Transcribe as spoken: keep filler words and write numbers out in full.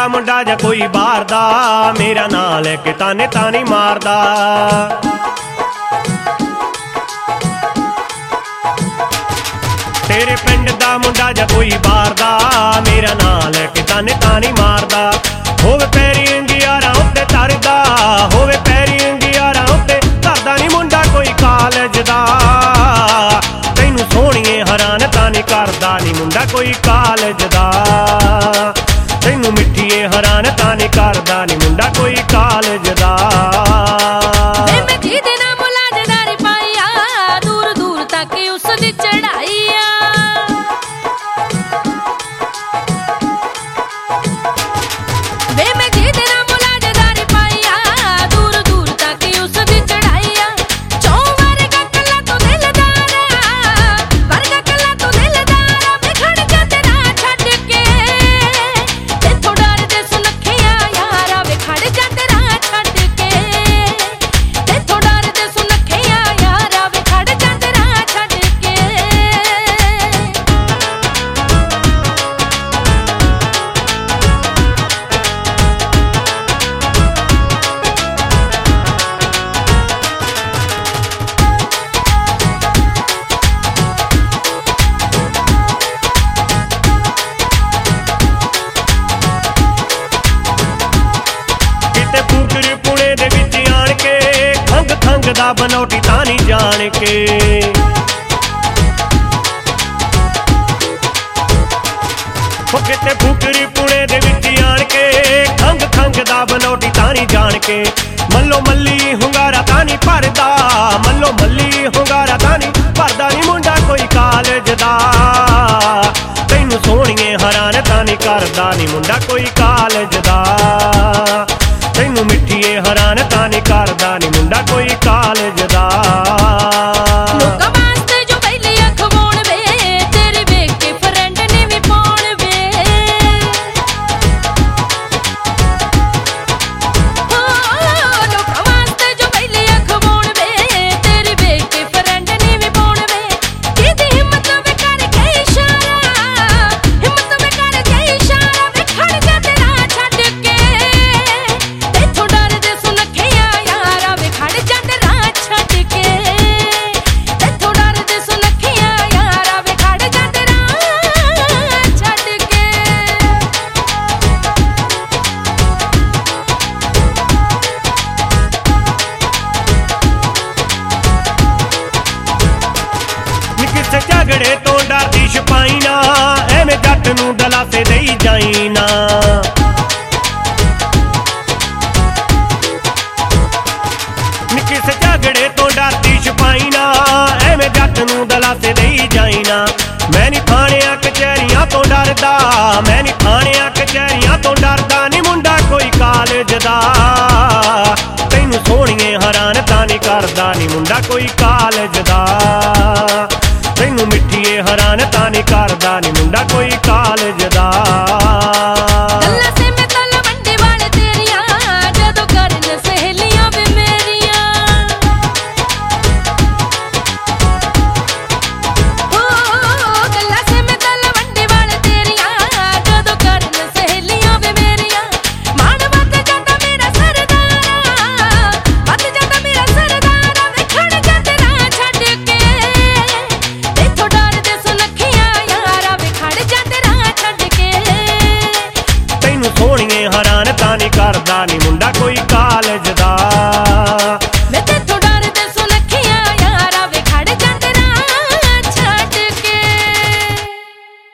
मुंडा जा कोई बाहर दा, मेरा नां लैके ताने तानी मारदा। तेरे पिंड दा मुंडा जा कोई बाहर दा, मेरा नां लैके ताने तानी मारदा। होवे पैरी अंगियारा उत्ते तरदा, होवे पैरी अंगियारा उत्ते तरदा नी मुंडा कोई कालज दा। तैनू सोहणिए हैरान तानी करदा नी मुंडा कोई कालज दा। तैनू मिठिए हैरान तानी करदा नी मुंडा कोई कालज दा। दूर दूर तक उसदी चढ़ाई दा बनौटी तानी जान के। किते फुकरी पुणे दे विच आण के, खंग खंग दा बनौटी तानी जान के। मल्लो मल्ली हुंगारा तानी भरदा, मल्लो मल्ली हुंगारा तानी भरदा नी मुंडा कोई कालज दा। तैनू सोहणिए हैरान तानी करदा नी मुंडा कोई कालज दा। तैनू मिठिए हैरान तानी करदा नी मुंडा कोई कालज दा। लोकां वास्ते जो पहले अखवाउण वे, तेरे वेख के फ्रेंड ने भी पाउण वे। लोकां वास्ते जो पहले अखवाउण वे, तेरे वेख के फ्रेंड ने भी पाउण वे। किदी हिम्मत वे करके इशारा, हिम्मत वे करके इशारा वे खड़ जा तेरा छड्ड के। तेथों डरदे सुनखिया यारा वे खड़ जा तेरा छड्ड के। तेथों डरदे सुनखिया यारा वे खड़ जा तेरा छड्ड के। नी किसे झगड़े तो डरदी छपाई ना, एवें जट नूं दलासे देई जाई ना। नी किसे झगड़े तो डरदी छपाई ना, एवें जट नूं दलासे देई जाई ना। मैं नी थाणियां कचहरियां तो डरदा, मैं नी थाणियां कचहरियां तो डरदा नी मुंडा कोई कालज दा। तैनू सोहणिए हैरान तानी करदा नी मुंडा कोई कालज दा। तैनू मिठिए हैरान तानी करदा नी मुंडा कोई कालज दा। सोहणिए हैरान तानी करदा नी मुंडा कोई